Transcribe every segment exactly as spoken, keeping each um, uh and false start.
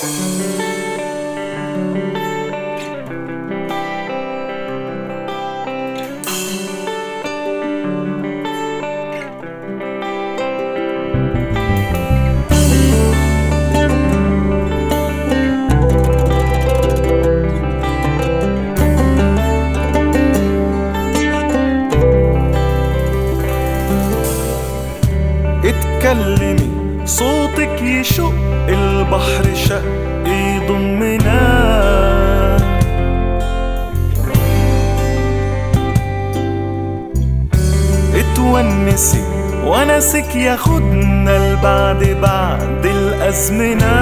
اتكلمي صوتك يشق البحر شق يضمنا، اتونسي ونسك ياخدنا لبعد بعد الأزمنة.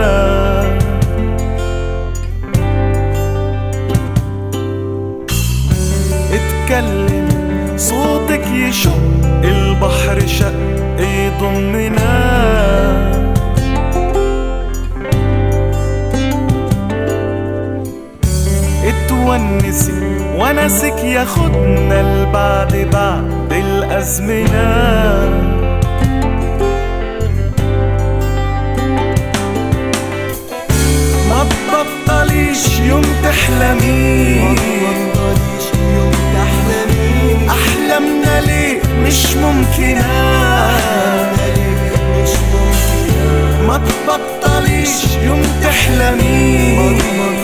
اتكلمي صوتك يشق البحر شق يضمنا، اتونسي ونسك ياخدنا لبعد بعد الأزمنة. ما تبطليش يوم تحلمي، أحلامنا ليه مش ممكنة. ما تبطليش يوم تحلمي،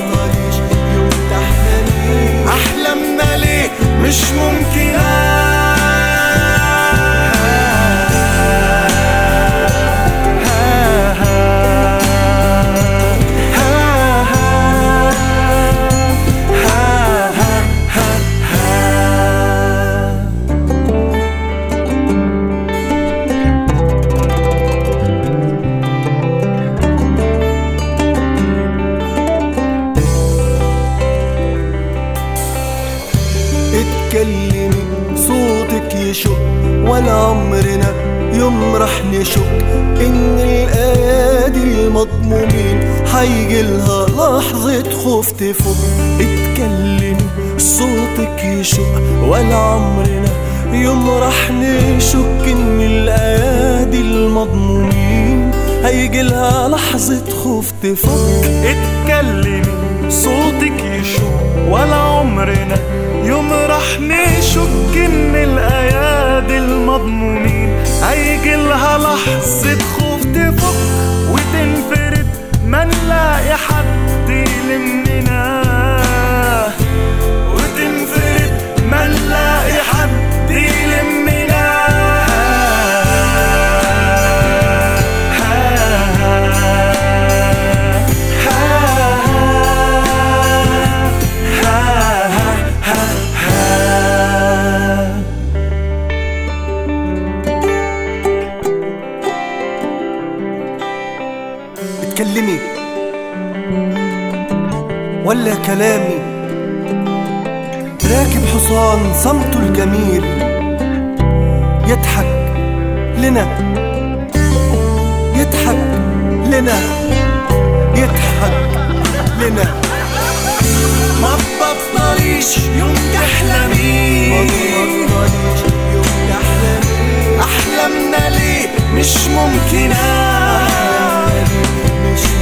أحلامنا ليه مش ممكنة. اتكلمي صوتك يشق ولا عمرنا يوم رح نشك ان الايادي المضمومين حيجيلها لحظة خوف تفك. اتكلمي صوتك يشق ولا عمرنا يوم رح نشك ان الايادي المضمومين هيجيلها لحظة خوف تفك. اتكلمي صوتك يشق ولا عمرنا يوم رح نشك ان الايادي المضمومين هيجيلها لحظة خوف تفك وتنفرد ما نلاقي حد يلمنا، وتنفرد ما نلاقي حد يلمنا. اتكلمي ولا كلامي راكب حصان صمته الجميل يضحك لنا، يضحك لنا، يضحك لنا. ما تبطليش يوم تحلمي، أحلامنا ليه مش ممكنة.